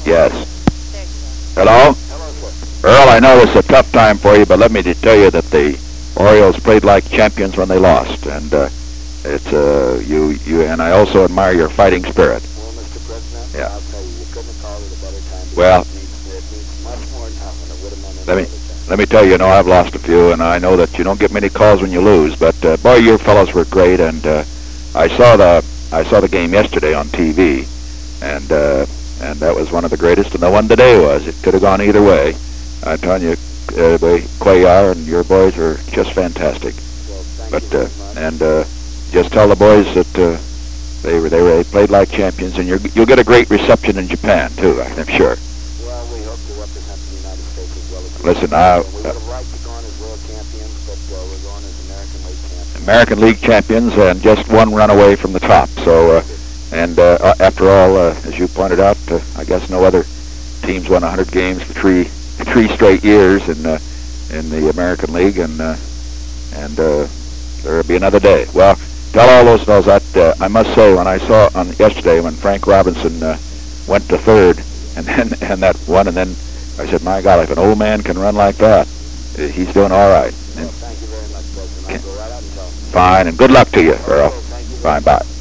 Yes. Hello? Earl, I know it's a tough time for you, but let me tell you that the Orioles played like champions when they lost, and it's you and I also admire your fighting spirit. Well, Mr. President, Yeah. I'll tell you, you couldn't have called it a better time. Well, it needs much more now than it would have meant let me any other time. let me tell you, I've lost a few, and I know that you don't get many calls when you lose. But boy, your fellows were great, and I saw the game yesterday on TV, and that was one of the greatest, and the one today was. It could have gone either way. I'm telling you, Cuellar and your boys are just fantastic. Well, thank But you very much. and just tell the boys that they played like champions, and you'll get a great reception in Japan too. I'm sure. Well, we hope to represent the United States as well as we Listen, can. We would have liked to go on as world champions, but we're going as American League champions. American League champions, and just one run away from the top. So, after all, as you pointed out, I guess no other teams won 100 games for three straight years in the American League, and there'll be another day. Well, tell all those fellows that I must say, when I saw on yesterday when Frank Robinson went to third and that one, and then I said, my God, if an old man can run like that, he's doing all right. Well, thank you very much, President. I'll go right out and tell him. Fine, and good luck to you, Earl. Thank you very Fine, much. bye.